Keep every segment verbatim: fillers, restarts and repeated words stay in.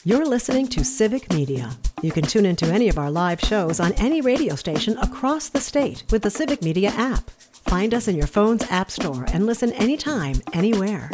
You're listening to Civic Media. You can tune into any of our live shows on any radio station across the state with the Civic Media app. Find us in your phone's app store and listen anytime, anywhere.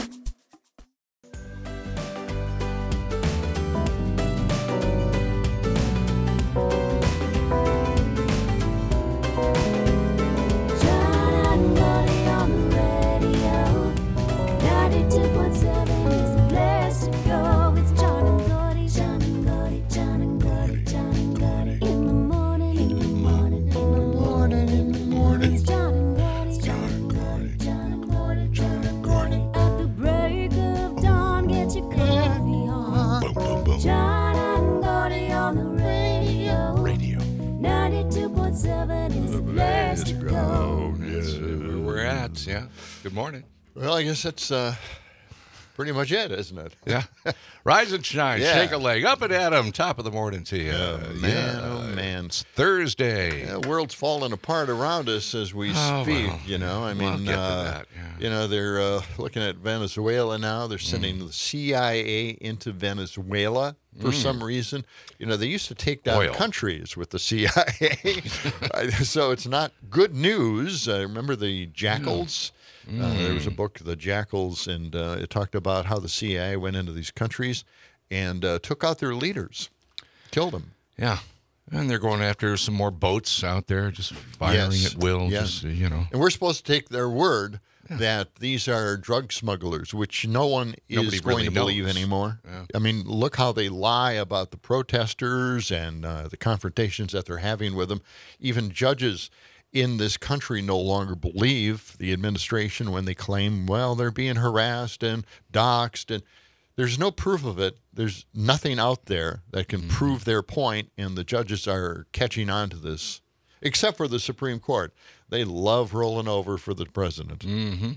Yeah. Good morning. Well, I guess that's uh, pretty much it, isn't it? Yeah. Rise and shine. Yeah. Shake a leg. Up and at 'em. Top of the morning to you. Oh, man, yeah. oh, man. It's Thursday. The world's falling apart around us as we Oh, speak, well, you know. I we'll mean, get to uh, that, yeah. you know, they're uh, looking at Venezuela now. They're sending Mm. the C I A into Venezuela for Mm. some reason. You know, they used to take down Oil. countries with the C I A. So it's not good news. Uh, remember the Jackals? Mm. Uh, there was a book, The Jackals, and uh, it talked about how the C I A went into these countries and uh, took out their leaders, killed them. Yeah. And they're going after some more boats out there, just firing Yes. at will. Yes. Just, you know. And we're supposed to take their word that these are drug smugglers, which no one Nobody is going really to believe knows. anymore. Yeah. I mean, look how they lie about the protesters and uh, the confrontations that they're having with them. Even judges in this country no longer believe the administration when they claim, well, they're being harassed and doxxed, and there's no proof of it. There's nothing out there that can mm-hmm. prove their point, and the judges are catching on to this, except for the Supreme Court. They love rolling over for the president. Mm-hmm.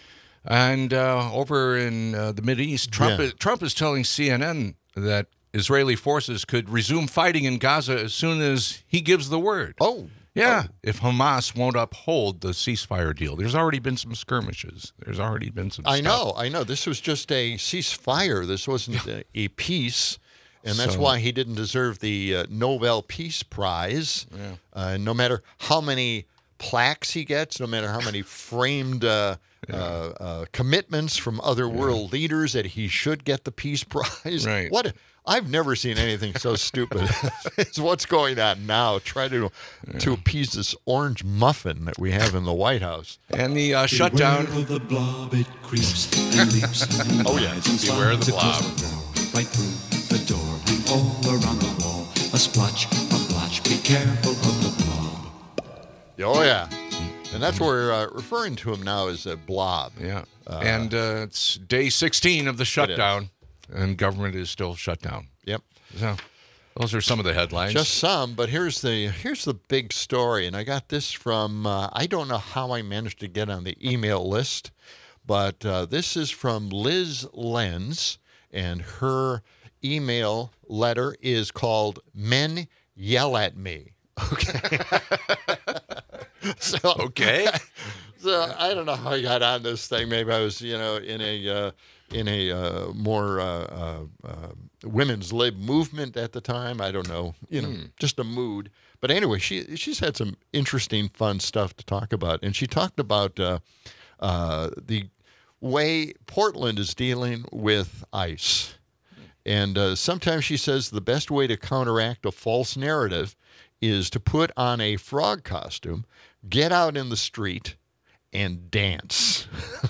And uh, over in uh, the Mideast, Trump, Yeah. is, Trump is telling C N N that Israeli forces could resume fighting in Gaza as soon as he gives the word. Oh. Yeah, Oh. if Hamas won't uphold the ceasefire deal. There's already been some skirmishes. There's already been some I stuff. know, I know. This was just a ceasefire. This wasn't a, a peace, and that's So- why he didn't deserve the uh, Nobel Peace Prize. Yeah. Uh, no matter how many plaques he gets, no matter how many framed uh, uh, uh, commitments from other world leaders that he should get the Peace Prize. Right. What? I've never seen anything so stupid as what's going on now. Try to to appease this orange muffin that we have in the White House. And the uh, shutdown. Beware of the blob, it creeps and leaps and Oh, yeah. rides and Beware of the slides across blob. the floor, right through the door and all around the wall. A splotch, a blotch, be careful of the blob. Oh, yeah. And that's what we're uh, referring to him now as a blob. Yeah. and uh, it's day sixteen of the shutdown, and government is still shut down. Yep. So those are some of the headlines. Just some, but here's the here's the big story. And I got this from, uh, I don't know how I managed to get on the email list, but uh, this is from Liz Lenz, and her email letter is called Men Yell at Me. Okay. so, Okay. So I don't know how I got on this thing. Maybe I was, you know, in a uh, in a uh, more uh, uh, uh, women's lib movement at the time. I don't know, you know, Mm. just a mood. But anyway, she she's had some interesting, fun stuff to talk about, and she talked about uh, uh, the way Portland is dealing with ICE. And uh, sometimes she says the best way to counteract a false narrative is to put on a frog costume, get out in the street, and dance.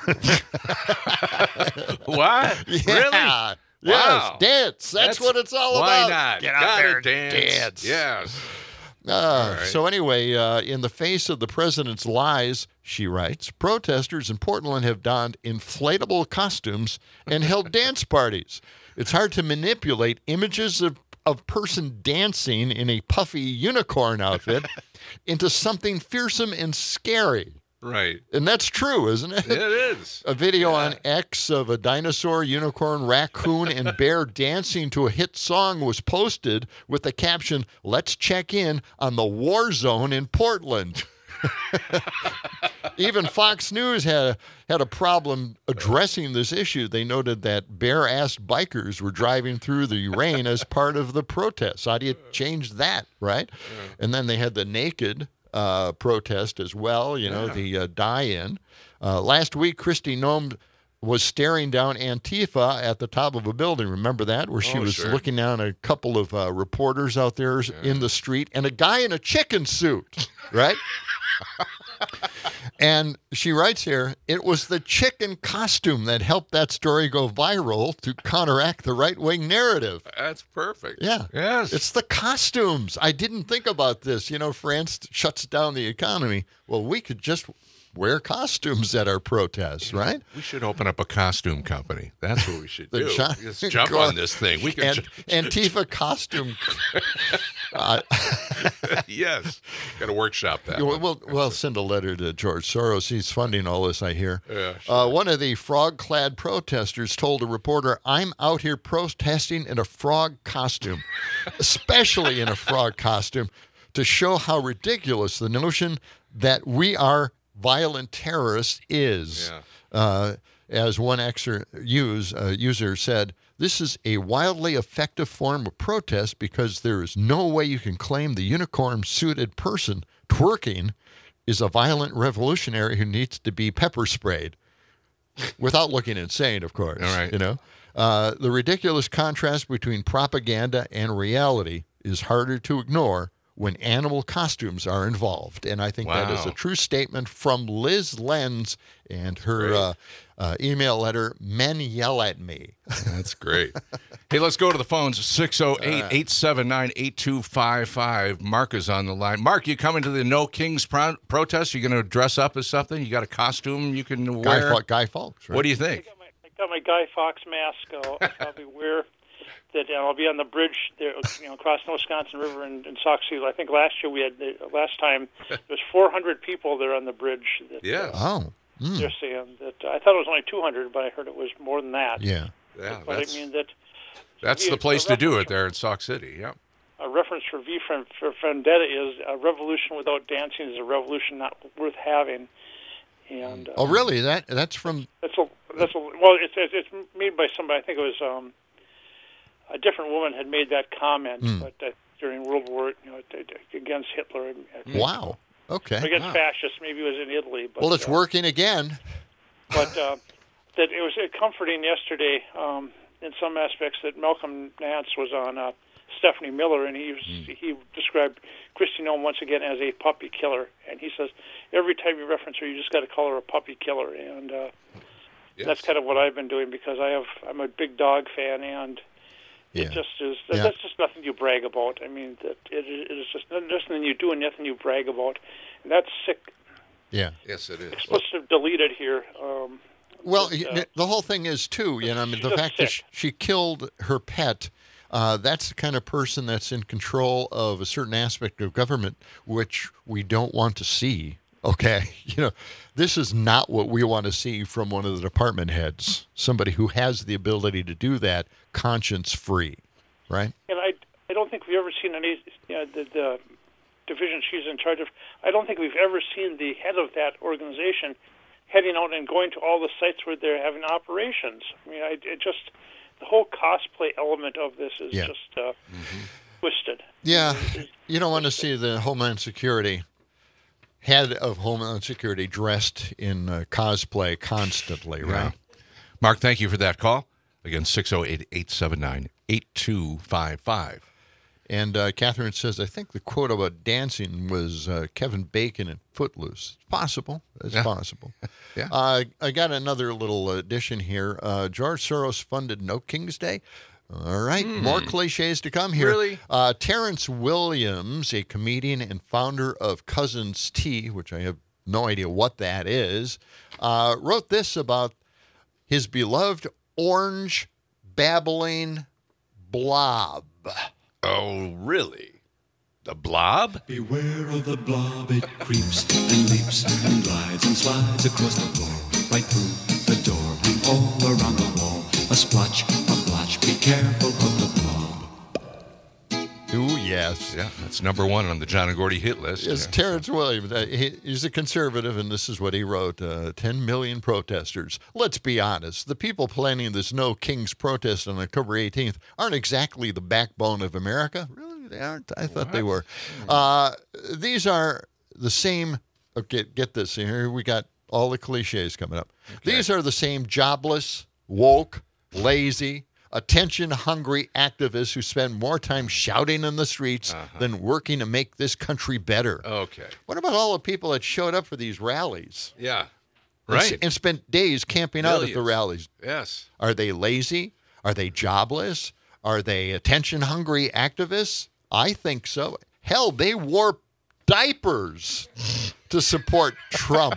What? Yeah. Really? Yes, Wow. dance. That's, what it's all why about. not? Get out Gotta there and dance. dance. Yes. Uh, right. So anyway, uh, in the face of the president's lies, she writes, protesters in Portland have donned inflatable costumes and held dance parties. It's hard to manipulate images of of person dancing in a puffy unicorn outfit into something fearsome and scary. Right. And that's true, isn't it? It is. A video Yeah. on X of a dinosaur, unicorn, raccoon, and bear dancing to a hit song was posted with the caption, "Let's check in on the war zone in Portland." Even Fox News had had a problem addressing this issue. They noted that bare-assed bikers were driving through the rain as part of the protests. How do you change that, right? Yeah. And then they had the naked uh, protest as well, you know, yeah. the uh, die-in. Uh, last week, Kristi Noem was staring down Antifa at the top of a building. Remember that? Where she oh, was sure. looking down at a couple of uh, reporters out there yeah. in the street and a guy in a chicken suit, right? And she writes here, it was the chicken costume that helped that story go viral to counteract the right-wing narrative. That's perfect. Yeah. Yes. It's the costumes. I didn't think about this. You know, France shuts down the economy. Well, we could just wear costumes at our protests, right? We should open up a costume company. That's what we should do. Gi- Just jump on this thing. We can Ant- ju- Antifa costume. uh, yes. Got to workshop that. We'll, one. we'll, we'll send a letter to George Soros. He's funding all this, I hear. Yeah, sure. uh, one of the frog-clad protesters told a reporter, I'm out here protesting in a frog costume, especially in a frog costume, to show how ridiculous the notion that we are violent terrorists is. Yeah. Uh, as one exer- use, uh, user said, this is a wildly effective form of protest because there is no way you can claim the unicorn-suited person twerking is a violent revolutionary who needs to be pepper sprayed. Without looking insane, of course. All right. You know, uh, the ridiculous contrast between propaganda and reality is harder to ignore when animal costumes are involved. And I think wow. that is a true statement from Liz Lenz and her uh, uh, email letter, Men Yell at Me. That's great. Hey, let's go to the phones, six oh eight, eight seven nine, eight two five five. Mark is on the line. Mark, you coming to the No Kings pro- protest? You going to dress up as something? You got a costume you can Guy, wear? Fa- Guy Fawkes, right? What do you think? I got my, I got my Guy Fawkes mask. I'll probably wear that. And I'll be on the bridge there, you know, across the Wisconsin River in, in Sauk City. I think last year we had, the, last time, there was four hundred people there on the bridge. That, yeah. Uh, oh. Mm. They're saying that, I thought it was only two hundred, but I heard it was more than that. Yeah. Yeah, but that's, I mean that. that's the place to do it there in Sauk City, yeah. A reference for V for, for Vendetta is a revolution without dancing is a revolution not worth having. And uh, Oh, really? That That's from... That's a, that's a, well, it's, it's it's made by somebody, I think it was um, a different woman had made that comment, Mm. but uh, during World War, you know, against Hitler. Wow. Okay. Against Wow. fascists, maybe it was in Italy. But, Well, it's uh, working again. But uh, that it was uh, comforting yesterday um, in some aspects that Malcolm Nance was on uh, Stephanie Miller, and he was, mm. he described Kristi Noem once again as a puppy killer. And he says every time you reference her, you just got to call her a puppy killer. And uh, yes. that's kind of what I've been doing because I have I'm a big dog fan, and Yeah. it just is Yeah. that's just nothing you brag about. I mean, that it, it is just nothing you do and nothing you brag about, and that's sick. Yeah. Yes, it is. Explicit deleted here. Um, Well, but, uh, the whole thing is, too, you know, I mean, she's the just fact that sick. she, she killed her pet, uh, that's the kind of person that's in control of a certain aspect of government, which we don't want to see, okay? You know, this is not what we want to see from one of the department heads, somebody who has the ability to do that conscience-free, right? And I, I don't think we've ever seen any, you know, the, the division she's in charge of, I don't think we've ever seen the head of that organization heading out and going to all the sites where they're having operations. I mean, I, it just, the whole cosplay element of this is Yeah. just uh, mm-hmm. twisted. Yeah, you don't want to see the Homeland Security, head of Homeland Security dressed in uh, cosplay constantly, right? Yeah. Mark, thank you for that call. Again, six oh eight, eight seven nine, eight two five five. And uh, Catherine says, I think the quote about dancing was uh, Kevin Bacon in Footloose. It's possible. It's Yeah. possible. Yeah. Uh, I got another little addition here. Uh, George Soros funded No King's Day. All right. Mm. More cliches to come here. Really? Uh, Terrence Williams, a comedian and founder of Cousins Tea, which I have no idea what that is, uh, wrote this about his beloved orange babbling blob. Oh, really? The blob? Beware of the blob, it creeps and leaps and glides and slides across the floor, right through the door and all around the wall. A splotch, a blotch, be careful of the blob. Ooh, Yes. Yeah, that's number one on the John and Gordy hit list. It's yeah. Terrence Williams. Uh, he, he's a conservative, and this is what he wrote. Uh, ten million protesters. Let's be honest. The people planning this No Kings protest on October eighteenth aren't exactly the backbone of America. Really? They aren't? I thought what? they were. Uh, these are the same. Okay, get this. Here we got all the cliches coming up. Okay. These are the same jobless, woke, lazy, attention-hungry activists who spend more time shouting in the streets uh-huh. than working to make this country better. Okay. What about all the people that showed up for these rallies? Yeah, right. And, and spent days camping Millions. out at the rallies. Yes. Are they lazy? Are they jobless? Are they attention-hungry activists? I think so. Hell, they wore diapers to support Trump.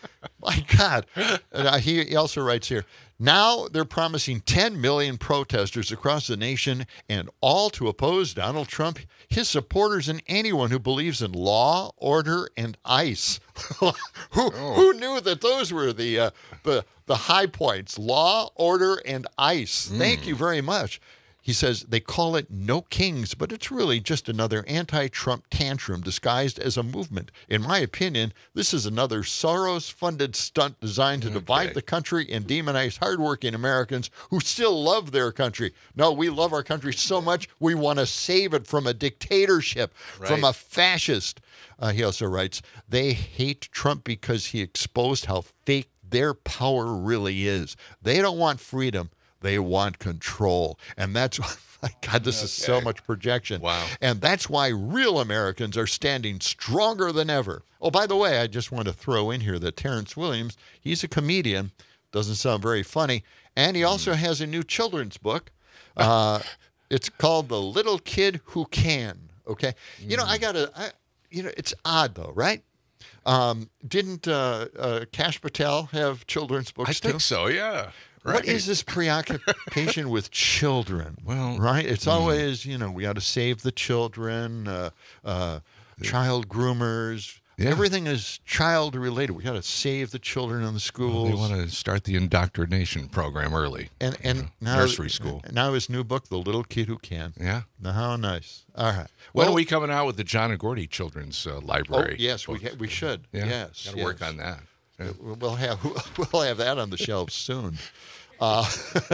My God. And uh, he, he also writes here, now they're promising ten million protesters across the nation and all to oppose Donald Trump, his supporters, and anyone who believes in law, order, and ICE. who, oh. who knew that those were the, uh, the, the high points? Law, order, and ICE. Mm. Thank you very much. He says they call it No Kings, but it's really just another anti-Trump tantrum disguised as a movement. In my opinion, this is another Soros-funded stunt designed to okay. divide the country and demonize hardworking Americans who still love their country. No, we love our country so much, we want to save it from a dictatorship, right. from a fascist. Uh, he also writes, they hate Trump because he exposed how fake their power really is. They don't want freedom. They want control. And that's why, my God, this okay. is so much projection. Wow. And that's why real Americans are standing stronger than ever. Oh, by the way, I just want to throw in here that Terrence Williams, he's a comedian, doesn't sound very funny, and he also mm. has a new children's book. Uh, it's called The Little Kid Who Can, okay? Mm. You know, I got to, you know, it's odd though, right? Um, didn't uh, uh, Kash Patel have children's books I too? think so, yeah. Right. What is this preoccupation with children? Well, right? It's mm. always, you know, we got to save the children, uh, uh, child groomers. Yeah. Everything is child related. We got to save the children in the schools. Well, they want to start the indoctrination program early. And and you know, now nursery school. Now his new book, The Little Kid Who Can. Yeah. Now how nice. All right. When well, are we coming out with the John and Gordy Children's uh, Library? Oh yes, we ha- we should. Yeah. Yes. Got to yes. work on that. Yeah. We'll have we'll have that on the shelves soon. Uh,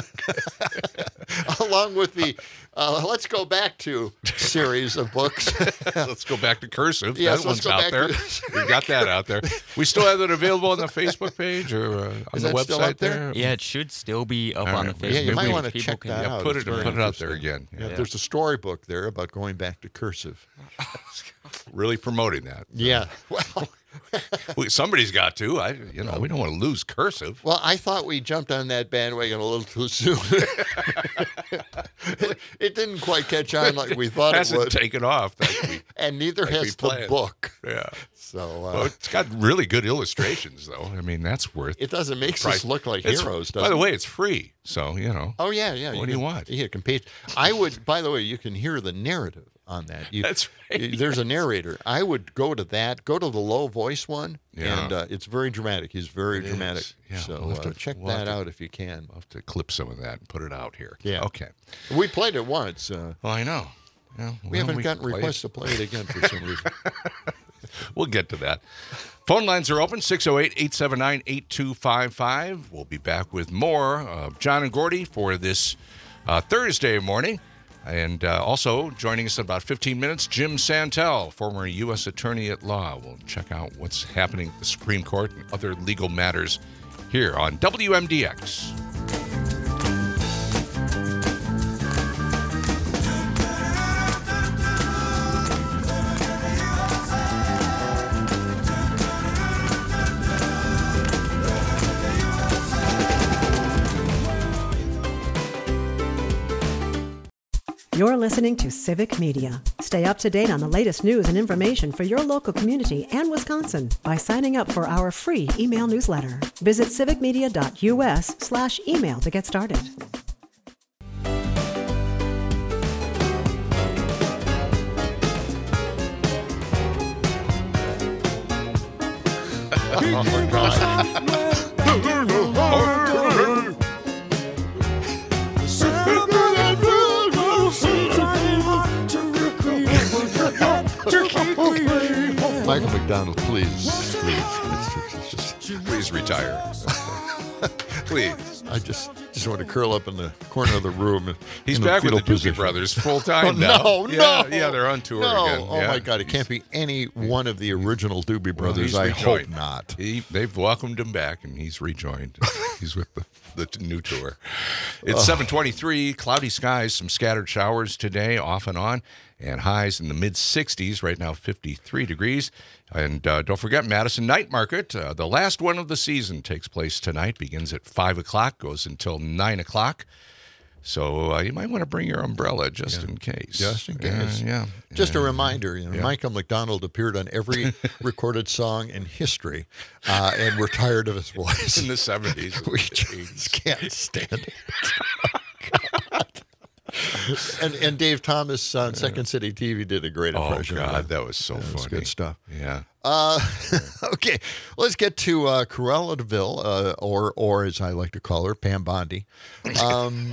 along with the, uh, let's go back to series of books. Let's go back to cursive. Yes, that let's one's go out back there. to- We got that out there. We still have it available on the Facebook page or uh, on Is the that website still up there? there. Yeah, it should still be up All on right. the Facebook. Yeah, you might page. want to People check can- that Yeah, out. put It's it very put it out there interesting. again. Yeah, there's a storybook there about going back to cursive. Really promoting that. Yeah. Well, We, somebody's got to. I, you know, we don't want to lose cursive. well, I thought we jumped on that bandwagon a little too soon. it, it didn't quite catch on like we thought it Hasn't would, taken off. Like we, and neither like we has the planned. book. Yeah. So uh, Well, it's got really good illustrations, though. I mean, that's worth. it doesn't make price. us look like It's- heroes. By Does the it? way, it's free, so you know. Oh yeah, yeah. What do you can- want? You can pay. I would. By the way, you can hear the narrative on that. You, That's right, you- There's a narrator. I would go to that. Go to the low voice one, Yeah. and uh, it's very dramatic. He's very It dramatic. is. Yeah, so we'll have uh, to- check we'll have that to- out if you can. I'll have to clip some of that and put it out here. Yeah. Okay. We played it once. Uh, Well, I know. Yeah, we well, haven't gotten can play it. requests to play it again for some reason. We'll get to that. Phone lines are open, six oh eight, eight seven nine, eight two five five. We'll be back with more of John and Gordy for this uh, Thursday morning. And uh, also joining us in about fifteen minutes, Jim Santel, former U S Attorney at Law. We'll check out what's happening at the Supreme Court and other legal matters here on W M D X. You're listening to Civic Media. Stay up to date on the latest news and information for your local community and Wisconsin by signing up for our free email newsletter. Visit civicmedia.us slash email to get started. Oh my God. Michael McDonald, please, please, please, just, Please retire. Please. I just just want to curl up in the corner of the room. He's in back the with the fetal Doobie position. Brothers full time Oh, now. no, yeah, no. Yeah, they're on tour No. again. Oh, Yeah. my God. It can't be any one of the original Doobie Well, Brothers. he's I hope rejoined. not. He, they've welcomed him back, and he's rejoined. He's with the, the t- new tour. It's seven twenty-three, cloudy skies, some scattered showers today, off and on, and highs in the mid-sixties, right now fifty-three degrees. And uh, don't forget, Madison Night Market, uh, the last one of the season, takes place tonight, begins at five o'clock, goes until nine o'clock. So uh, you might want to bring your umbrella just in case. Just in Yeah, case. yeah. Just a Yeah. reminder, you know, Yeah. Michael McDonald appeared on every recorded song in history, uh, and we're tired of his voice. In the seventies. We just can't stand it. and and Dave Thomas on Second City T V did a great Oh, impression. of God, that. that was so That funny. was good stuff. Yeah. Uh, okay, let's get to uh, Cruella DeVille, uh, or or as I like to call her, Pam Bondi. Um,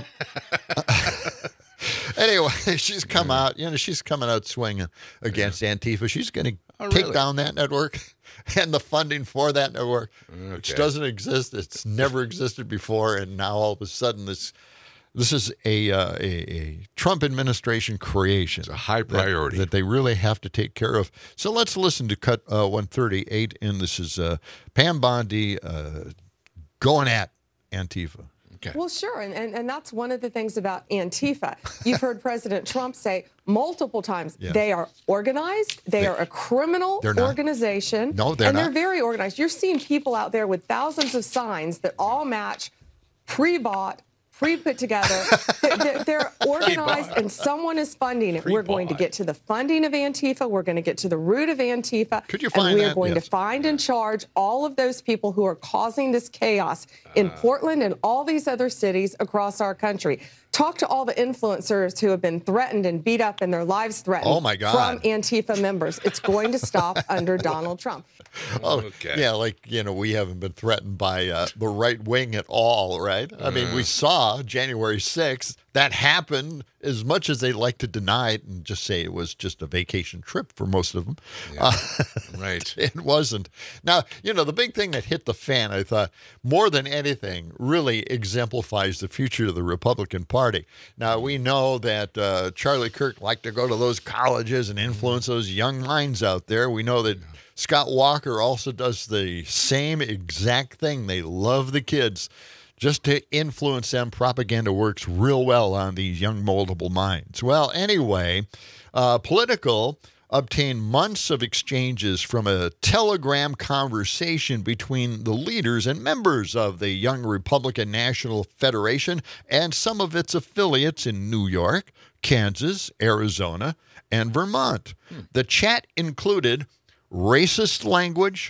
anyway, she's come out. You know, she's coming out swinging against Antifa. She's going to Oh, take really? down that network and the funding for that network, which Okay. doesn't exist. It's never existed before, and now all of a sudden this. This is a, uh, a a Trump administration creation. It's a high that- priority. that, they really have to take care of. So let's listen to cut uh, one thirty-eight, and this is uh, Pam Bondi uh, going at Antifa. Okay. Well, sure. And, and, and that's one of the things about Antifa. You've heard President Trump say multiple times Yeah. they are organized. They, They- are a criminal They're not. organization. No, they're and not. they're very organized. You're seeing people out there with thousands of signs that all match pre-bought, pre-put together. They're, they're- they're organized, and someone is funding it. We're going to Pre-bought. get to the funding of Antifa. We're going to get to the root of Antifa. Could you and find we are that? going Yes. to find and charge all of those people who are causing this chaos in Portland and all these other cities across our country. Talk to all the influencers who have been threatened and beat up and their lives threatened Oh, my God. from Antifa members. It's going to stop under Donald Trump. Oh, Okay. yeah, like, you know, we haven't been threatened by uh, the right wing at all, right? I mean, we saw January sixth. That happened, as much as they like to deny it and just say it was just a vacation trip for most of them. Uh, Right. it wasn't. Now, you know, the big thing that hit the fan, I thought, more than anything, really exemplifies the future of the Republican Party. Now, we know that uh, Charlie Kirk liked to go to those colleges and influence those young minds out there. We know that Scott Walker also does the same exact thing. They love the kids. Just to influence them, propaganda works real well on these young, moldable minds. Well, anyway, uh, Political obtained months of exchanges from a telegram conversation between the leaders and members of the Young Republican National Federation and some of its affiliates in New York, Kansas, Arizona, and Vermont. The chat included racist language,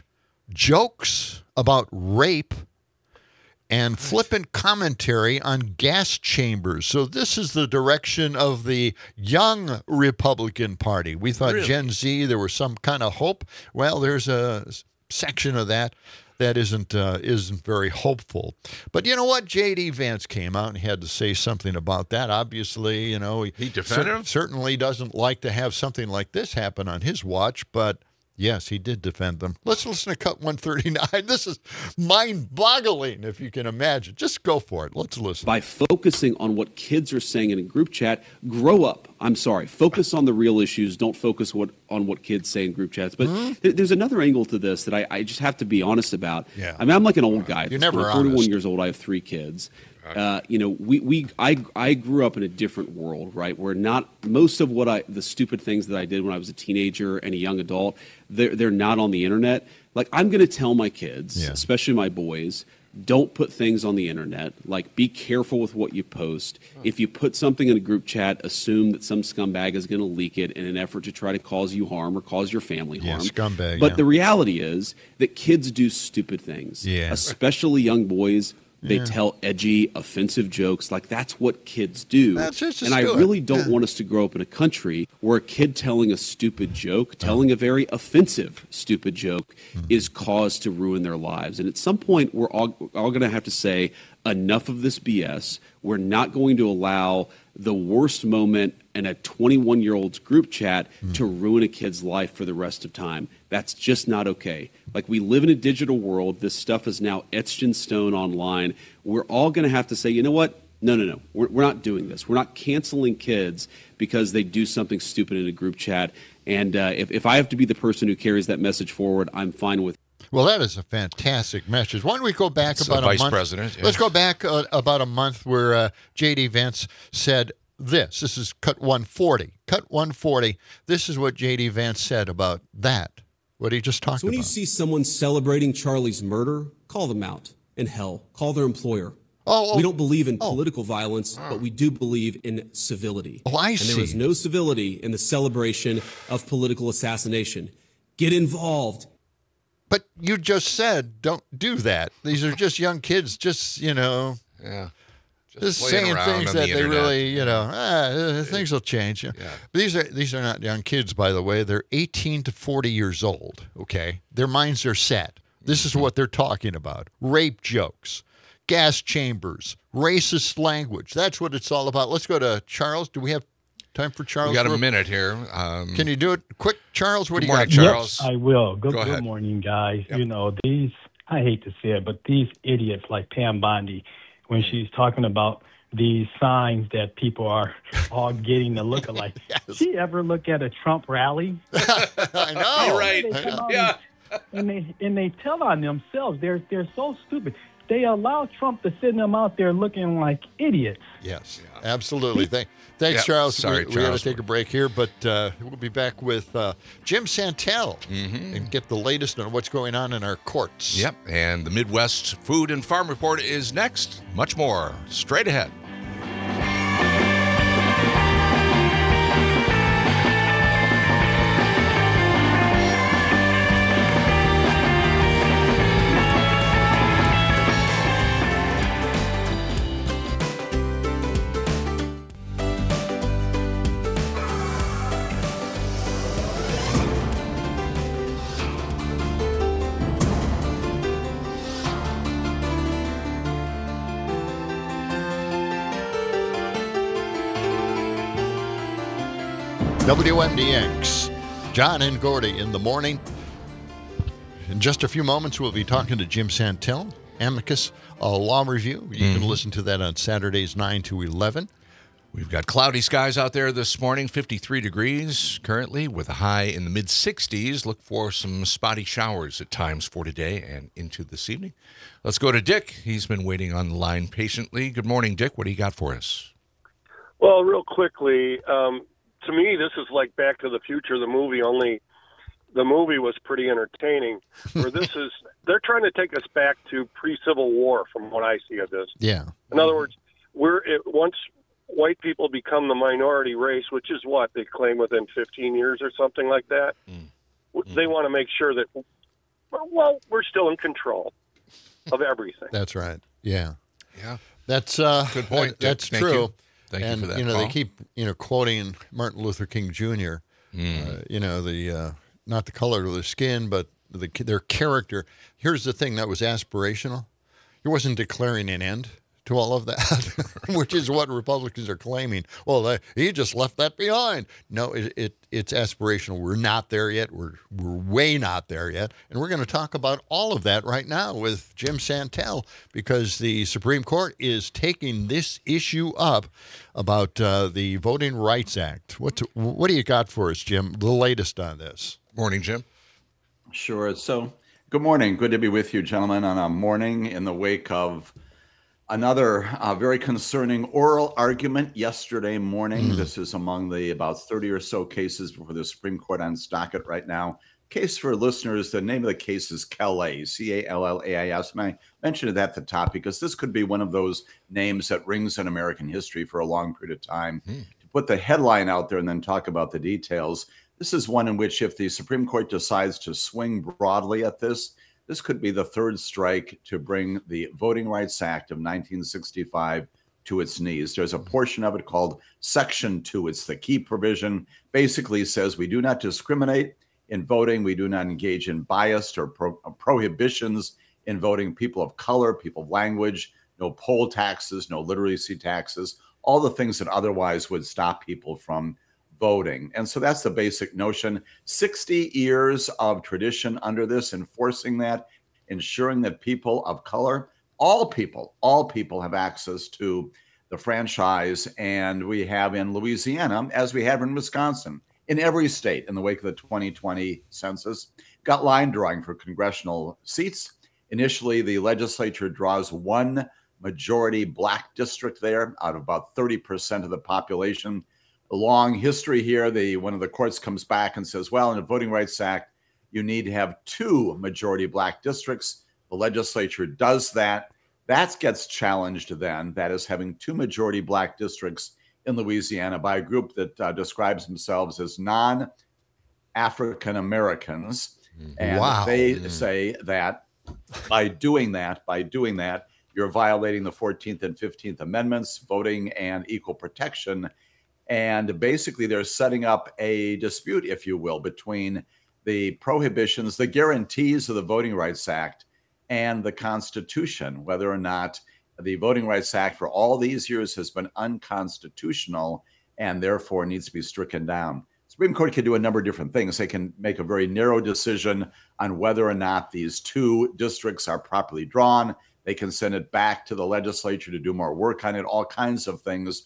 jokes about rape, and flippant commentary on gas chambers. So this is the direction of the young Republican Party. We thought Really? Gen Z, there was some kind of hope. Well, there's a s- section of that that isn't uh, isn't very hopeful. But you know what? J D. Vance came out and had to say something about that. Obviously, you know, He defended him? certainly doesn't like to have something like this happen on his watch, but yes, he did defend them. Let's listen to cut one thirty-nine. This is mind-boggling, if you can imagine. Just go for it. Let's listen. By focusing on what kids are saying in a group chat, grow up. I'm sorry. Focus on the real issues. Don't focus what, on what kids say in group chats. But th- there's another angle to this that I, I just have to be honest about. Yeah. I mean, I'm like an old guy. You're never I'm forty-one honest. years old. I have three kids. Uh, you know, we, we I, I grew up in a different world, right? Where not most of what I the stupid things that I did when I was a teenager and a young adult, they're they're not on the internet. Like I'm going to tell my kids, Yeah. especially my boys, don't put things on the internet. Like be careful with what you post. If you put something in a group chat, assume that some scumbag is going to leak it in an effort to try to cause you harm or cause your family Yeah, harm. scumbag, But yeah. the reality is that kids do stupid things. Yeah. Especially young boys. They Yeah. tell edgy, offensive jokes. Like that's what kids do. That's just and I do it. really don't Yeah. want us to grow up in a country where a kid telling a stupid joke, telling a very offensive stupid joke, Mm-hmm. is cause to ruin their lives. And at some point, we're all, all going to have to say enough of this B S. We're not going to allow the worst moment in a twenty-one-year-old's group chat mm. to ruin a kid's life for the rest of time. That's just not okay. Like, we live in a digital world. This stuff is now etched in stone online. We're all going to have to say, you know what? No, no, no. We're, we're not doing this. We're not canceling kids because they do something stupid in a group chat. And uh, if, if I have to be the person who carries that message forward, I'm fine with it. Well, that is a fantastic message. Why don't we go back That's about a a vice month? President, yeah. Let's go back uh, about a month where uh, J D. Vance said this. This is cut one forty. Cut one forty. This is what J D. Vance said about that. What he just talked So when about. you see someone celebrating Charlie's murder, call them out. And hell, call their employer. Oh, oh. We don't believe in Oh. political violence, but we do believe in civility. Oh, I and see. there is no civility in the celebration of political assassination. Get involved. But you just said don't do that. These are just young kids, just, you know, Yeah. just playing saying around things on that the they internet. really, you know, ah, uh, things will change. Yeah. But these are these are not young kids, by the way. They're eighteen to forty years old, okay? Their minds are set. This is what they're talking about. Rape jokes, gas chambers, racist language. That's what it's all about. Let's go to Charles. Do we have time for Charles? We got a Real- minute here. Um, Can you do it quick, Charles? What Good do you morning, got? Charles. Yes, I will. Good, Go good ahead. morning, guys. Yep. You know, these, I hate to say it, but these idiots like Pam Bondi, when she's talking about these signs that people are all getting to look alike. Yes. She ever look at a Trump rally? I know. You're right. They come out Yeah. And they and they tell on themselves. They're they're so stupid. They allow Trump to send them out there looking like idiots. Yes, absolutely. Thank, thanks, Yeah, Charles. sorry, we, we got Charles. to take a break here, but uh, we'll be back with uh, Jim Santel Mm-hmm. and get the latest on what's going on in our courts. Yep. And the Midwest Food and Farm Report is next. Much more straight ahead. W M D X, John and Gordy in the morning. In just a few moments, we'll be talking to Jim Santel, Amicus a Law Review. You Mm-hmm. can listen to that on Saturdays, nine to eleven. We've got cloudy skies out there this morning, fifty-three degrees currently, with a high in the mid sixties. Look for some spotty showers at times for today and into this evening. Let's go to Dick. He's been waiting on the line patiently. Good morning, Dick. What do you got for us? Well, real quickly, um, to me, this is like Back to the Future, the movie, only the movie was pretty entertaining. Where this is, they're trying to take us back to pre-Civil War from what I see of this. Yeah. In other words, we're it, once white people become the minority race, which is what they claim within fifteen years or something like that, Mm. w they want to make sure that, well, we're still in control of everything. That's right. Yeah. Yeah. That's uh, Good point, that- that's Dick. Thank true. you. Thank you and for that know call. they keep you know quoting Martin Luther King Junior Uh, you know the uh, not the color of their skin, but the, their character. Here's the thing that was aspirational. He wasn't declaring an end to all of that, which is what Republicans are claiming. Well, they, he just left that behind. No, it, it it's aspirational. We're not there yet. We're we're way not there yet, and we're going to talk about all of that right now with Jim Santel because the Supreme Court is taking this issue up about uh, the Voting Rights Act. What to, what do you got for us, Jim? The latest on this. Morning, Jim. Sure. So, good morning. Good to be with you, gentlemen, on a morning in the wake of another uh, very concerning oral argument yesterday morning. Mm. This is among the about thirty or so cases before the Supreme Court on docket right now. Case for listeners, the name of the case is Calais, C A L L A I S. And I mentioned it at the top because this could be one of those names that rings in American history for a long period of time. Mm. To put the headline out there and then talk about the details, this is one in which if the Supreme Court decides to swing broadly at this, this could be the third strike to bring the Voting Rights Act of nineteen sixty-five to its knees. There's a portion of it called Section two. It's the key provision. Basically says we do not discriminate in voting. We do not engage in biased or pro- prohibitions in voting. People of color, people of language no poll taxes, no literacy taxes, all the things that otherwise would stop people from voting. And so that's the basic notion. sixty years of tradition under this, enforcing that, ensuring that people of color, all people, all people have access to the franchise. And we have in Louisiana, as we have in Wisconsin, in every state in the wake of the twenty twenty census, got line drawing for congressional seats. Initially, the legislature draws one majority black district there out of about thirty percent of the population. A long history here. The one of the courts comes back and says, well, in the Voting Rights Act, you need to have two majority black districts. The legislature does that. That gets challenged then, that is having two majority black districts in Louisiana by a group that uh, describes themselves as non-African Americans. And Wow. they Mm. say that by doing that, by doing that, you're violating the fourteenth and fifteenth Amendments, voting and equal protection. And basically, they're setting up a dispute, if you will, between the prohibitions, the guarantees of the Voting Rights Act and the Constitution, whether or not the Voting Rights Act for all these years has been unconstitutional and therefore needs to be stricken down. Supreme Court can do a number of different things. They can make a very narrow decision on whether or not these two districts are properly drawn. They can send it back to the legislature to do more work on it, all kinds of things.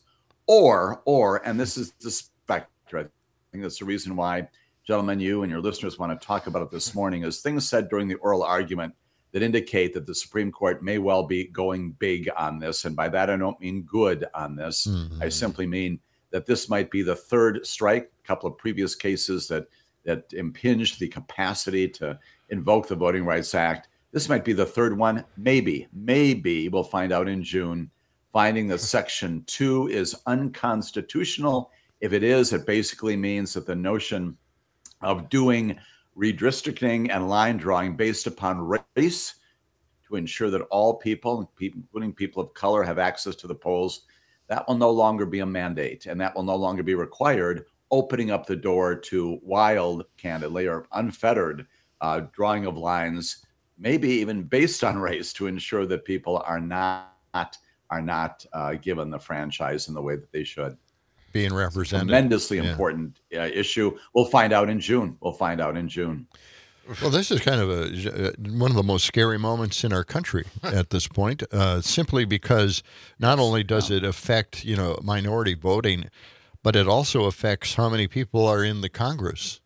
Or, or, and this is the specter, I think that's the reason why, gentlemen, you and your listeners want to talk about it this morning, is things said during the oral argument that indicate that the Supreme Court may well be going big on this. And by that, I don't mean good on this. Mm-hmm. I simply mean that this might be the third strike. A couple of previous cases that, that impinged the capacity to invoke the Voting Rights Act. This might be the third one. Maybe, maybe we'll find out in June, finding that Section two is unconstitutional. If it is, it basically means that the notion of doing redistricting and line drawing based upon race to ensure that all people, including people of color, have access to the polls, that will no longer be a mandate, and that will no longer be required, opening up the door to wild, candidly, or unfettered uh, drawing of lines, maybe even based on race, to ensure that people are not are not uh, given the franchise in the way that they should. Being represented. Tremendously Yeah. important uh, issue. We'll find out in June. We'll find out in June. Well, this is kind of a one of the most scary moments in our country at this point, uh, simply because not only does it affect, you know, minority voting, but it also affects how many people are in the Congress.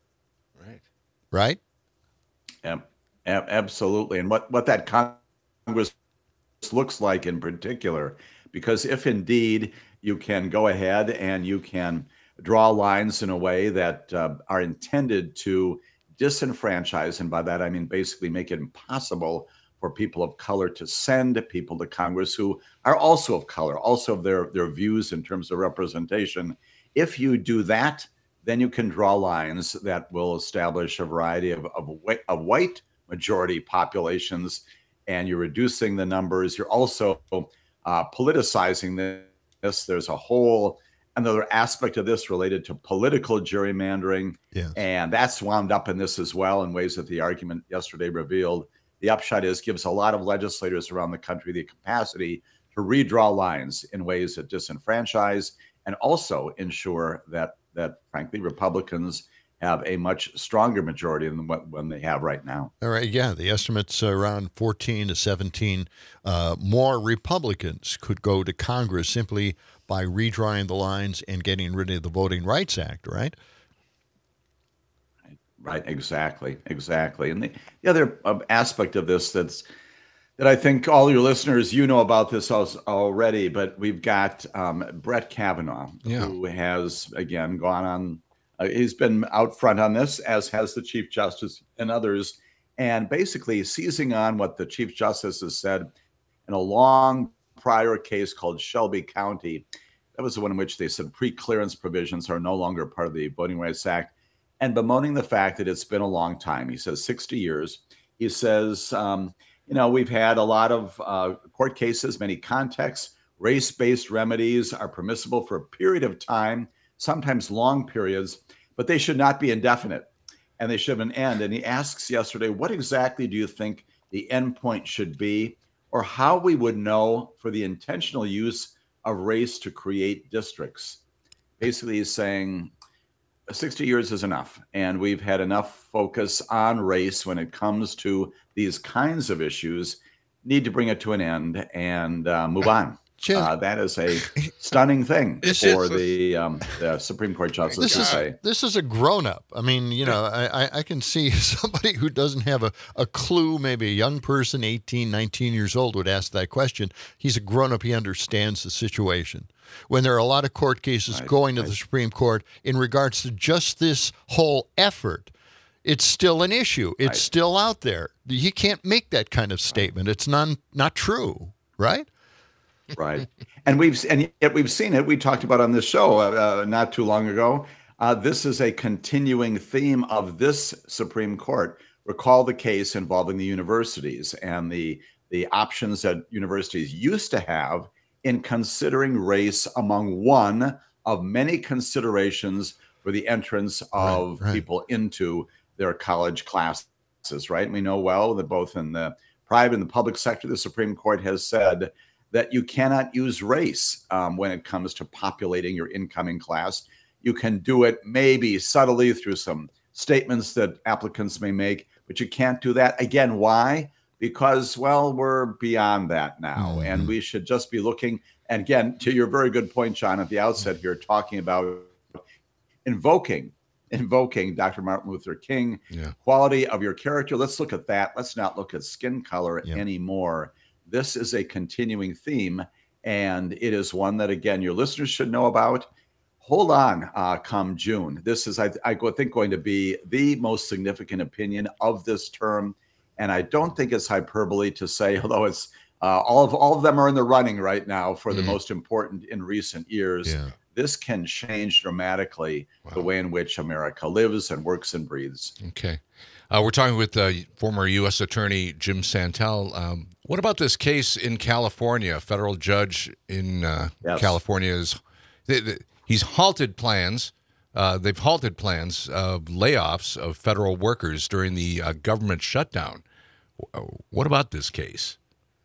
Right. Right? Yeah, ab- absolutely. And what, what that Congress looks like in particular, because if indeed you can go ahead and you can draw lines in a way that uh, are intended to disenfranchise, and by that I mean basically make it impossible for people of color to send people to Congress who are also of color, also of their, their views in terms of representation. If you do that, then you can draw lines that will establish a variety of, of, whi- of white majority populations, and you're reducing the numbers. You're also uh, politicizing this. There's a whole another aspect of this related to political gerrymandering, Yes. and that's wound up in this as well in ways that the argument yesterday revealed. The upshot is gives a lot of legislators around the country the capacity to redraw lines in ways that disenfranchise and also ensure that, that frankly, Republicans have a much stronger majority than what when they have right now. All right, yeah, the estimate's around fourteen to seventeen uh, more Republicans could go to Congress simply by redrawing the lines and getting rid of the Voting Rights Act, right? Right, exactly, exactly. And the, the other uh, aspect of this that's that I think all your listeners, you know about this als- already, but we've got um, Brett Kavanaugh, Yeah. who has, again, gone on, uh, he's been out front on this, as has the Chief Justice and others, and basically seizing on what the Chief Justice has said in a long prior case called Shelby County. That was the one in which they said pre-clearance provisions are no longer part of the Voting Rights Act, and bemoaning the fact that it's been a long time. He says sixty years. He says, um, you know, we've had a lot of uh, court cases, many contexts. Race-based remedies are permissible for a period of time, sometimes long periods, but they should not be indefinite, and they should have an end. And he asks yesterday, what exactly do you think the end point should be? or how we would know for the intentional use of race to create districts. Basically, he's saying sixty years is enough, and we've had enough focus on race when it comes to these kinds of issues. Need to bring it to an end and uh, move on. Uh, that is a stunning thing It's for just- the, um, the Supreme Court justice This to is say. this is a grown up. I mean, you know, I, I- I can see somebody who doesn't have a, a clue, maybe a young person, eighteen, nineteen years old, would ask that question. He's a grown up. He understands the situation. When there are a lot of court cases Right, going to right. the Supreme Court in regards to just this whole effort, it's still an issue. It's Right. still out there. You can't make that kind of statement. It's non, not true, right? Right. And we've and yet we've seen it. We talked about on this show uh, uh, not too long ago. Uh, this is a continuing theme of this Supreme Court. Recall the case involving the universities and the the options that universities used to have in considering race among one of many considerations for the entrance of Right, right. people into their college classes. Right. And we know well that both in the private and the public sector, the Supreme Court has said that you cannot use race um, when it comes to populating your incoming class. You can do it maybe subtly through some statements that applicants may make, but you can't do that. Again, why? Because, well, we're beyond that now. Mhm. And we should just be looking, and again, to your very good point, John, at the outset here, talking about invoking, invoking Doctor Martin Luther King, Yeah. quality of your character. Let's look at that. Let's not look at skin color Yep. anymore. This is a continuing theme, and it is one that, again, your listeners should know about. Hold on, uh, come June. This is, I, I go- think, going to be the most significant opinion of this term, and I don't think it's hyperbole to say, although it's uh, all of all of them are in the running right now for the Mhm. most important in recent years. Yeah. This can change dramatically the Wow. way in which America lives and works and breathes. Okay. Uh, we're talking with uh, former U S Attorney Jim Santel. Um, what about this case in California? A federal judge in uh, Yes. California is th- th- he's halted plans. Uh, they've halted plans of layoffs of federal workers during the uh, government shutdown. W- What about this case,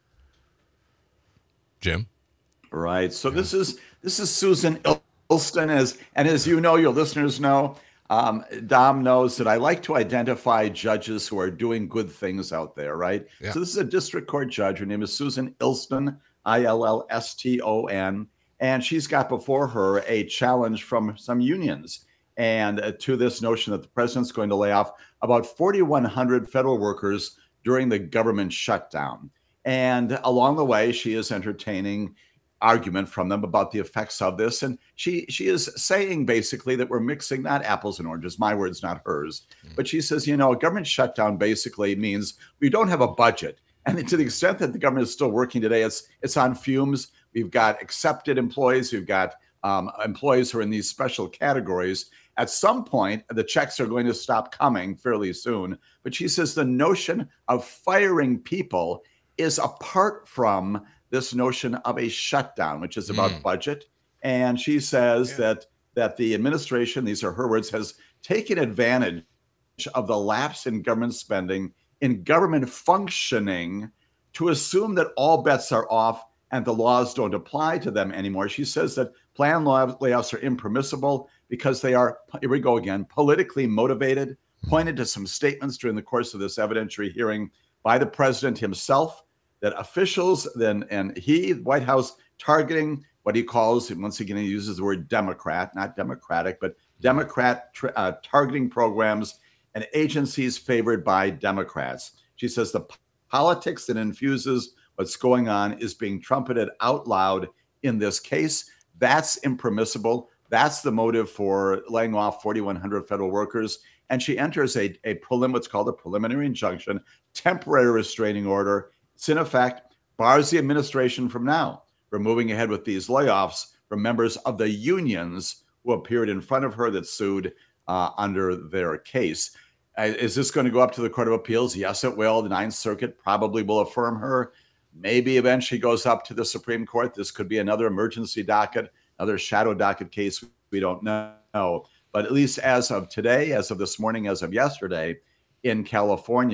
Jim? Right. So this is this is Susan Ilston, as and as you know, your listeners know, um, Dom knows that I like to identify judges who are doing good things out there. Right. Yeah. So this is a district court judge. Her name is Susan Ilston, I L L S T O N, and she's got before her a challenge from some unions and uh, to this notion that the president's going to lay off about forty-one hundred federal workers during the government shutdown. And along the way, she is entertaining argument from them about the effects of this. And she she is saying basically that we're mixing not apples and oranges, my words, not hers. But she says, you know, a government shutdown basically means we don't have a budget. And to the extent that the government is still working today, it's it's on fumes. We've got accepted employees. We've got um, employees who are in these special categories. At some point, the checks are going to stop coming fairly soon. But she says the notion of firing people is apart from this notion of a shutdown, which is about Mm. budget. And she says Yeah. that that the administration, these are her words, has taken advantage of the lapse in government spending, in government functioning, to assume that all bets are off and the laws don't apply to them anymore. She says that planned law- layoffs are impermissible because they are, here we go again, politically motivated, pointed to some statements during the course of this evidentiary hearing by the president himself, that officials then and he, White House, targeting what he calls, and once again, he uses the word Democrat, not Democratic, but Democrat tra- uh, targeting programs and agencies favored by Democrats. She says the p- politics that infuses what's going on is being trumpeted out loud in this case. That's impermissible. That's the motive for laying off forty-one hundred federal workers. And she enters a, a prelim, what's called a preliminary injunction, temporary restraining order. It's in effect, bars the administration from now from moving ahead with these layoffs from members of the unions who appeared in front of her that sued uh, under their case. Uh, is this going to go up to the Court of Appeals? Yes, it will. The Ninth Circuit probably will affirm her. Maybe eventually goes up to the Supreme Court. This could be another emergency docket, another shadow docket case. We don't know. But at least as of today, as of this morning, as of yesterday, in California,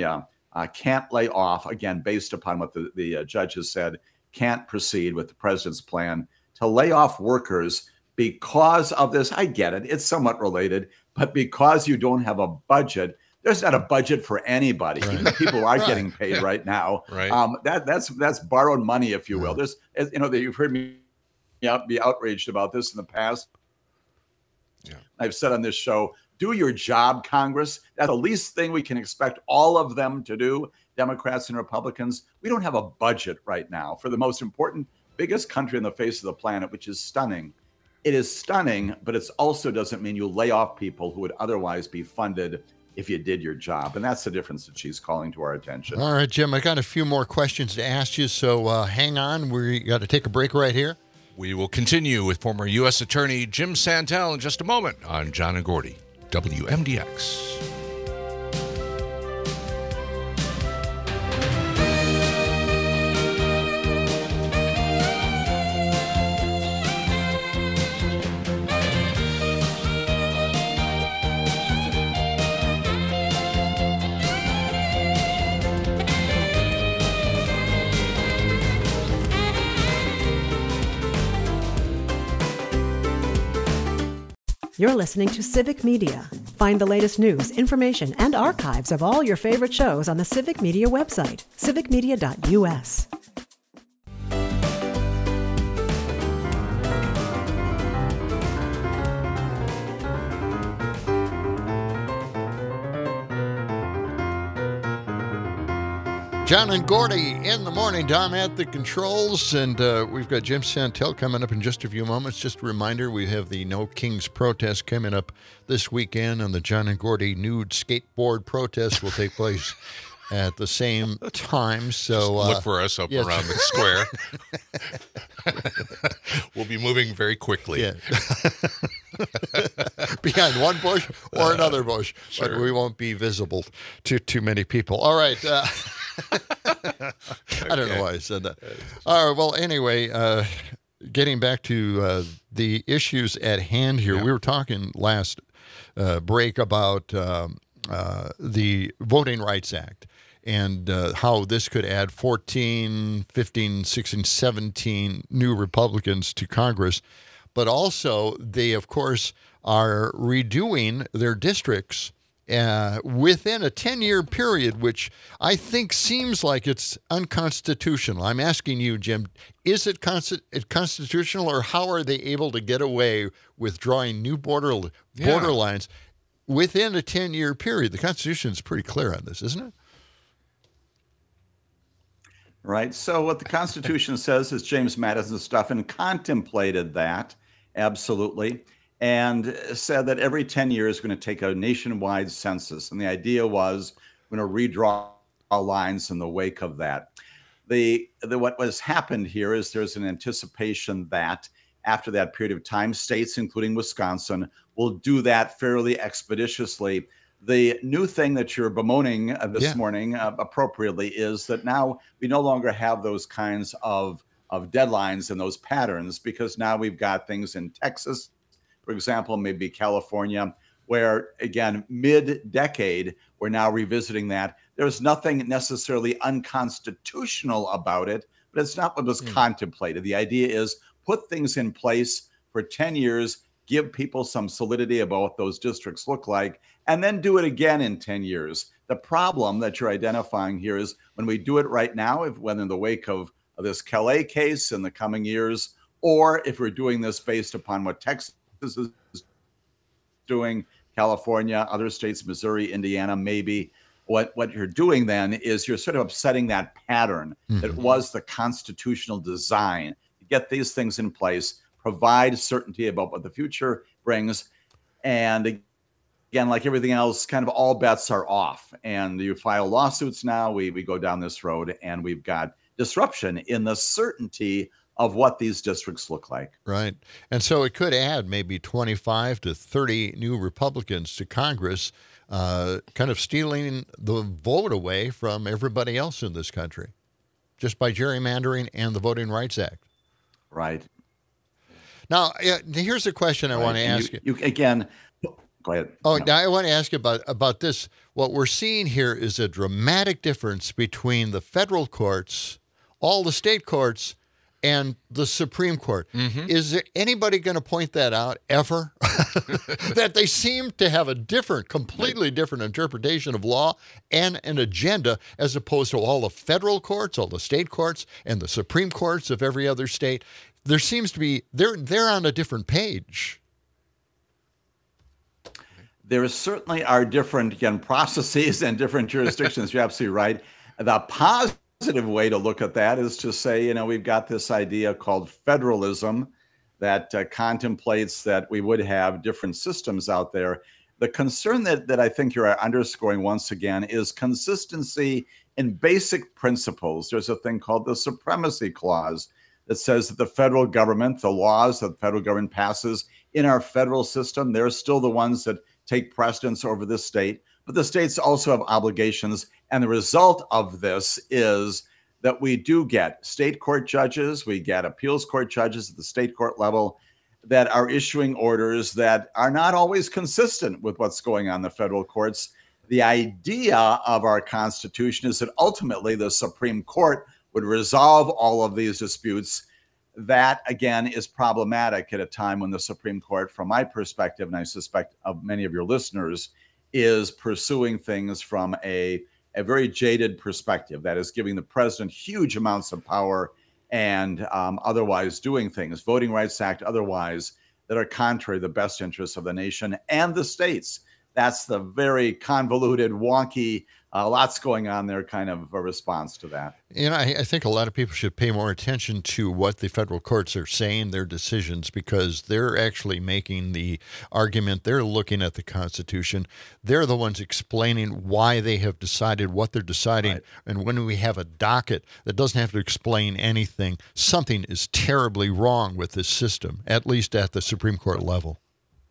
uh, can't lay off, again, based upon what the, the uh, judge has said, can't proceed with the president's plan to lay off workers because of this. I get it. It's somewhat related, but because you don't have a budget, there's not a budget for anybody. Right. Even the people who are Right. getting paid Yeah. right now. Right. Um, that that's that's borrowed money, if you will. There's, as- you know, that you've heard me out, be outraged about this in the past. Yeah. I've said on this show, do your job, Congress. That's the least thing we can expect all of them to do, Democrats and Republicans. We don't have a budget right now for the most important, biggest country on the face of the planet, which is stunning. It is stunning, but it also doesn't mean you lay off people who would otherwise be funded if you did your job. And that's the difference that she's calling to our attention. All right, Jim, I got a few more questions to ask you, so uh, hang on. We got to take a break right here. We will continue with former U S Attorney Jim Santel in just a moment on John and Gordy, W M D X. You're listening to Civic Media. Find the latest news, information, and archives of all your favorite shows on the Civic Media website, civic media dot u s. John and Gordy in the morning. Dom at the controls, and uh, we've got Jim Santel coming up in just a few moments. Just a reminder, we have the No Kings protest coming up this weekend, and the John and Gordy nude skateboard protest will take place at the same time. So Look uh, for us up yes. around the square. We'll be moving very quickly. Yeah. Behind one bush or another bush, but Sure. we won't be visible to too many people. All right. Uh, I don't know why I said that. All right. Well, anyway, uh, getting back to uh, the issues at hand here, Yeah. we were talking last uh, break about um, uh, the Voting Rights Act and uh, how this could add fourteen, fifteen, sixteen, seventeen new Republicans to Congress. But also, they, of course, are redoing their districts uh, within a ten-year period, which I think seems like it's unconstitutional. I'm asking you, Jim, is it consti- constitutional, or how are they able to get away with drawing new border Yeah. border lines within a ten-year period? The Constitution is pretty clear on this, isn't it? Right. So what the Constitution says is James Madison Stuffin contemplated that, absolutely, and said that every ten years is going to take a nationwide census. And the idea was we're going to redraw lines in the wake of that. The, the what has happened here is there's an anticipation that after that period of time, states, including Wisconsin, will do that fairly expeditiously. The new thing that you're bemoaning uh, this Yeah. morning uh, appropriately is that now we no longer have those kinds of, of deadlines and those patterns, because now we've got things in Texas, for example, maybe California, where, again, mid-decade, we're now revisiting that. There's nothing necessarily unconstitutional about it, but it's not what was Mm. contemplated. The idea is put things in place for ten years, give people some solidity about what those districts look like, and then do it again in ten years. The problem that you're identifying here is when we do it right now, if whether in the wake of, of this Calais case in the coming years, or if we're doing this based upon what Texas is doing, California, other states, Missouri, Indiana, maybe, what, what you're doing then is you're sort of upsetting that pattern that Mhm. was the constitutional design. Get these things in place, provide certainty about what the future brings. And again, like everything else, kind of all bets are off. And you file lawsuits now, we, we go down this road, and we've got disruption in the certainty of what these districts look like. Right. And so it could add maybe twenty-five to thirty new Republicans to Congress, uh, kind of stealing the vote away from everybody else in this country, just by gerrymandering and the Voting Rights Act. Right. Now, uh, here's a question I Right. want to And ask you. you, you. Again, go go ahead. Oh, No. now I want to ask you about, about this. What we're seeing here is a dramatic difference between the federal courts, all the state courts, and the Supreme Court. Mm-hmm. Is there anybody going to point that out ever? That they seem to have a different, completely different interpretation of law and an agenda as opposed to all the federal courts, all the state courts, and the Supreme Courts of every other state. There seems to be, they're, they're on a different page. There certainly are different, again, processes and different jurisdictions. You're absolutely right. The positive way to look at that is to say, you know, we've got this idea called federalism that uh, contemplates that we would have different systems out there. The concern that, that I think you're underscoring once again is consistency in basic principles. There's a thing called the Supremacy Clause that says that the federal government, the laws that the federal government passes in our federal system, they're still the ones that take precedence over the state. But the states also have obligations. And the result of this is that we do get state court judges, we get appeals court judges at the state court level that are issuing orders that are not always consistent with what's going on in the federal courts. The idea of our Constitution is that ultimately the Supreme Court would resolve all of these disputes. That, again, is problematic at a time when the Supreme Court, from my perspective, and I suspect of many of your listeners, is pursuing things from a, a very jaded perspective. That is giving the president huge amounts of power and um, otherwise doing things, Voting Rights Act, otherwise, that are contrary to the best interests of the nation and the states. That's the very convoluted, wonky, uh, lots going on there kind of a response to that. And I, I think a lot of people should pay more attention to what the federal courts are saying, their decisions, because they're actually making the argument. They're looking at the Constitution. They're the ones explaining why they have decided what they're deciding. Right. And when we have a docket that doesn't have to explain anything, something is terribly wrong with this system, at least at the Supreme Court level.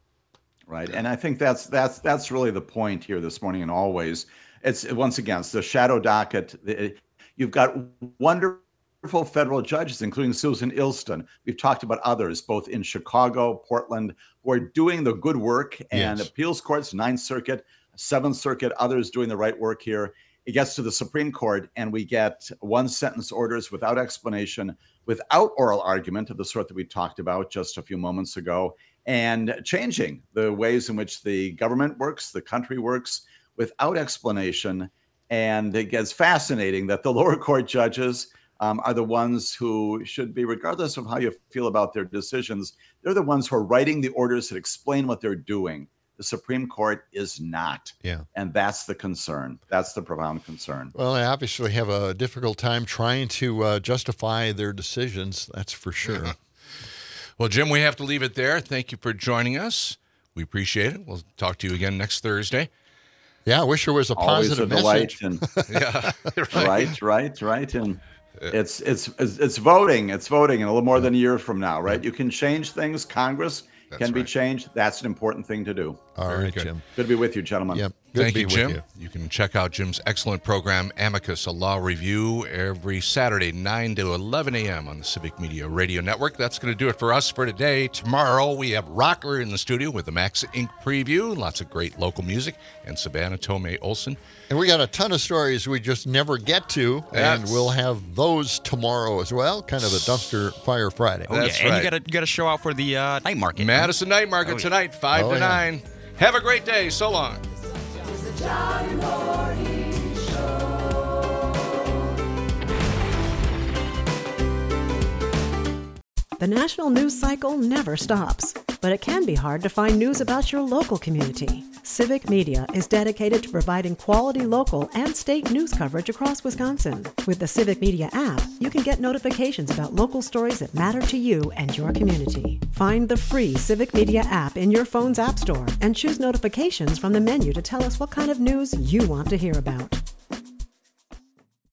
Right. And I think that's that's that's really the point here this morning and always. It's once again, it's the shadow docket. You've got wonderful federal judges, including Susan Ilston. We've talked about others, both in Chicago, Portland, who are doing the good work, and yes. appeals courts, Ninth Circuit, Seventh Circuit, others doing the right work here. It gets to the Supreme Court, and we get one sentence orders without explanation, without oral argument of the sort that we talked about just a few moments ago, and changing the ways in which the government works, the country works, without explanation. And it gets fascinating that the lower court judges um, are the ones who should be, regardless of how you feel about their decisions, they're the ones who are writing the orders that explain what they're doing. The Supreme Court is not. Yeah. And that's the concern. That's the profound concern. Well, they obviously have a difficult time trying to uh, justify their decisions. That's for sure. Yeah. Well, Jim, we have to leave it there. Thank you for joining us. We appreciate it. We'll talk to you again next Thursday. Yeah, I wish there was a Always positive a delight message. And, yeah, right. right, right, right. And it's, it's it's it's voting. It's voting in a little more than a year from now, right? You can change things. Congress That's can be right. changed. That's an important thing to do. All Very right, good. Jim. Good to be with you, gentlemen. Yep. Good Thank to you, be Jim. with you. You can check out Jim's excellent program, Amicus, a law review, every Saturday, nine to eleven a.m. on the Civic Media Radio Network. That's going to do it for us for today. Tomorrow, we have Rocker in the studio with the Max Incorporated preview. Lots of great local music. And Savannah Tomei Olson. And we got a ton of stories we just never get to, That's... and we'll have those tomorrow as well. Kind of a dumpster fire Friday. Oh, That's yeah. And right. you got to got to show out for the uh, night market. Madison Night Market oh, tonight, five oh, to yeah. nine. Have a great day. So long. The national news cycle never stops, but it can be hard to find news about your local community. Civic Media is dedicated to providing quality local and state news coverage across Wisconsin. With the Civic Media app, you can get notifications about local stories that matter to you and your community. Find the free Civic Media app in your phone's app store and choose notifications from the menu to tell us what kind of news you want to hear about.